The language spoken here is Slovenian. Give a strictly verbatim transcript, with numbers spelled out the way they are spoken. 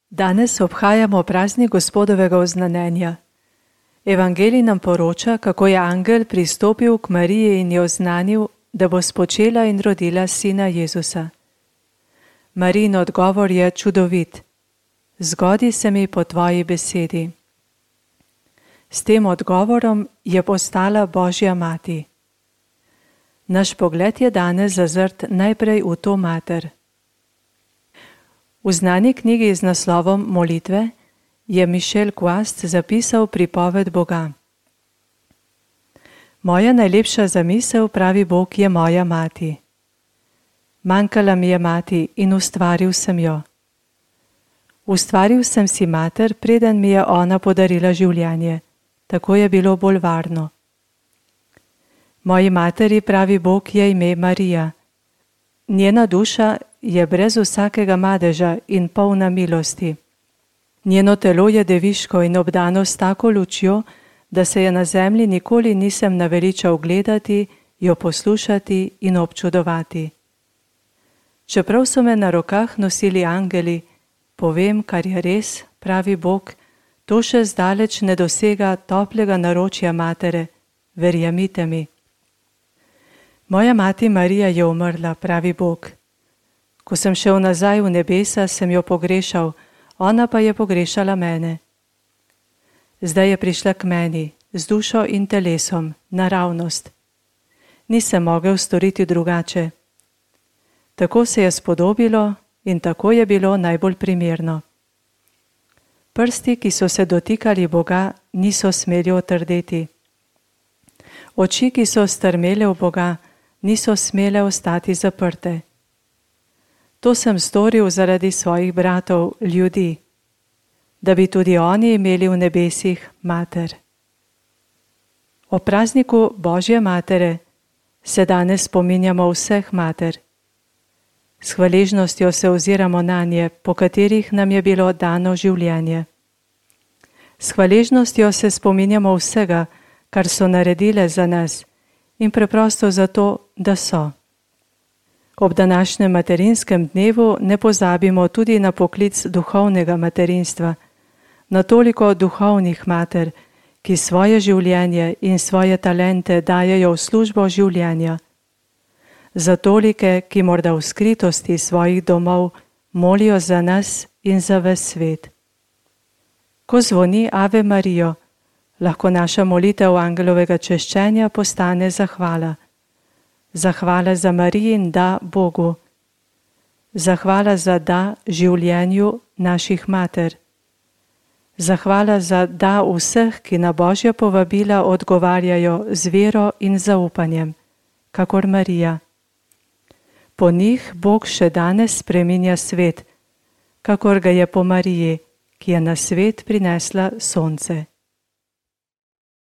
Danes obhajamo praznik Gospodovega oznanjenja. Evangelij nam poroča, kako je angel pristopil k Mariji in jo oznanil, da bo spočela in rodila sina Jezusa. Marijin odgovor je čudovit: zgodi se mi po tvoji besedi. S tem odgovorom je postala Božja mati. Naš pogled je danes zazrt najprej v to mater. V znani knjigi z naslovom Molitve je Michel Quast zapisal pripoved Boga. Moja najlepša zamisel, pravi Bog, je moja mati. Manjkala mi je mati in ustvaril sem jo. Ustvaril sem si mater, preden mi je ona podarila življenje. Tako je bilo bolj varno. Moji materi, pravi Bog, je ime Marija. Njena duša je brez vsakega madeža in polna milosti. Njeno telo je deviško in obdano s tako lučjo, da se je na zemlji nikoli nisem naveličal gledati, jo poslušati in občudovati. Čeprav so me na rokah nosili angeli, povem, kar je res, pravi Bog, to še zdaleč ne dosega toplega naročja matere, verjemite mi. Moja mati Marija je umrla, pravi Bog. Ko sem šel nazaj v nebesa, sem jo pogrešal, ona pa je pogrešala mene. Zdaj je prišla k meni, z dušo in telesom, naravnost. Nisem mogel storiti drugače. Tako se je spodobilo in tako je bilo najbolj primerno. Prsti, ki so se dotikali Boga, niso smeli otrdeti. Oči, ki so strmele v Boga, niso smele ostati zaprte. To sem storil zaradi svojih bratov, ljudi, da bi tudi oni imeli v nebesih mater. O prazniku Božje matere se danes spominjamo vseh mater. S hvaležnostjo se oziramo nanje, po katerih nam je bilo dano življenje. S hvaležnostjo se spominjamo vsega, kar so naredile za nas, in preprosto zato, da so. Ob današnjem materinskem dnevu ne pozabimo tudi na poklic duhovnega materinstva, na toliko duhovnih mater, ki svoje življenje in svoje talente dajejo v službo življenja. Za tolike, ki morda v skritosti svojih domov molijo za nas in za ves svet. Ko zvoni Ave Marijo, lahko naša molitev angelovega češčenja postane zahvala. Zahvala za Marijin da Bogu. Zahvala za da življenju naših mater. Zahvala za da vseh, ki na Božja povabila odgovarjajo z vero in zaupanjem, kakor Marija. Po njih Bog še danes spreminja svet, kakor ga je po Mariji, ki je na svet prinesla sonce.